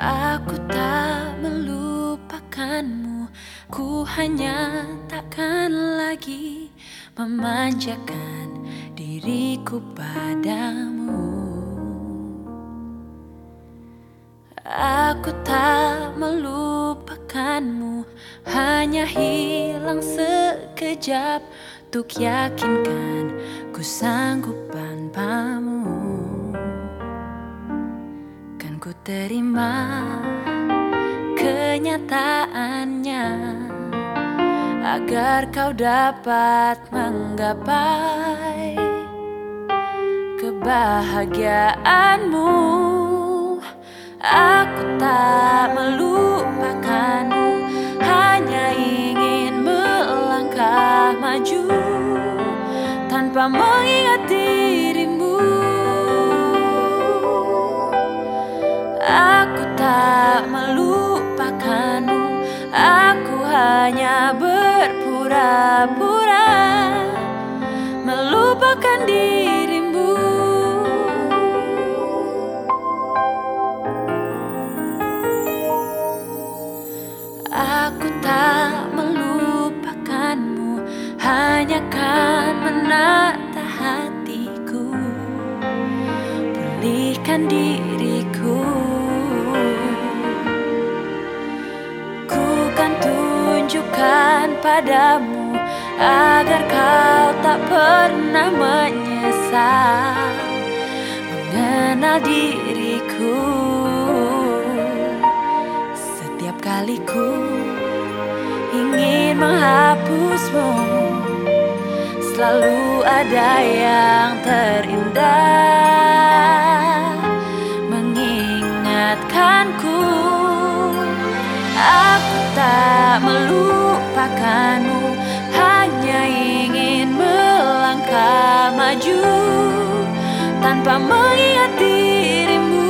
Aku tak melupakanmu, ku hanya takkan lagi memanjakan diriku padamu. Aku tak melupakanmu, hanya hilang sekejap untuk yakinkan ku sanggup tanpamu. Kan ku terima kenyataannya agar kau dapat menggapai kebahagiaanmu. Aku tak melupakanmu, hanya ingin melangkah maju tanpa mengingat dirimu. Aku tak melupakanmu, aku hanya berpura-pura melupakan dirimu. Aku tak melupakanmu, hanya kan menata hatiku, pulihkan diriku. Ku kan tunjukkan padamu agar kau tak pernah menyesal mengenal diriku. Setiap kali ku ingin menghapusmu, selalu ada yang terindah mengingatkanku. Aku tak melupakanmu, hanya ingin melangkah maju tanpa mengingat dirimu.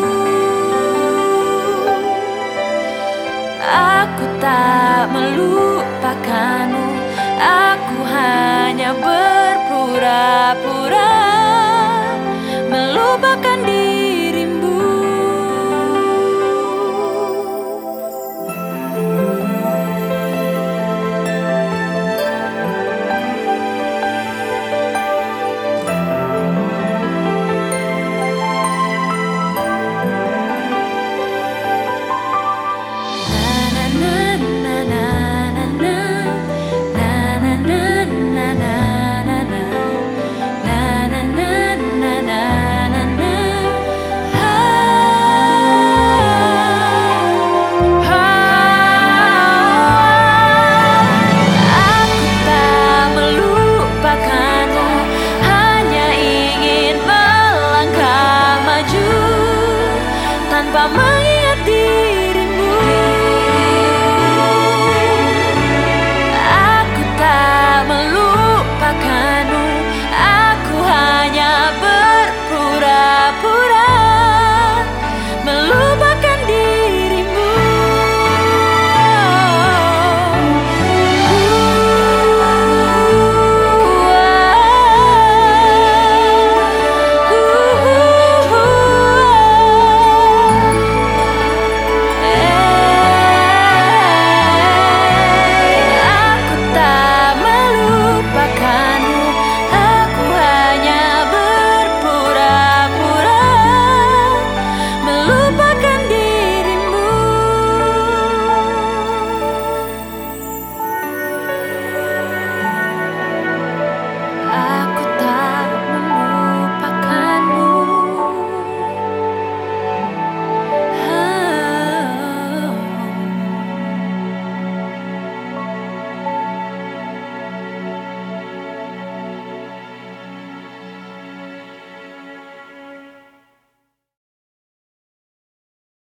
Aku tak melupakanmu, aku hanya berpura-pura melupakan dirimu. Tanpa mengingat dirimu.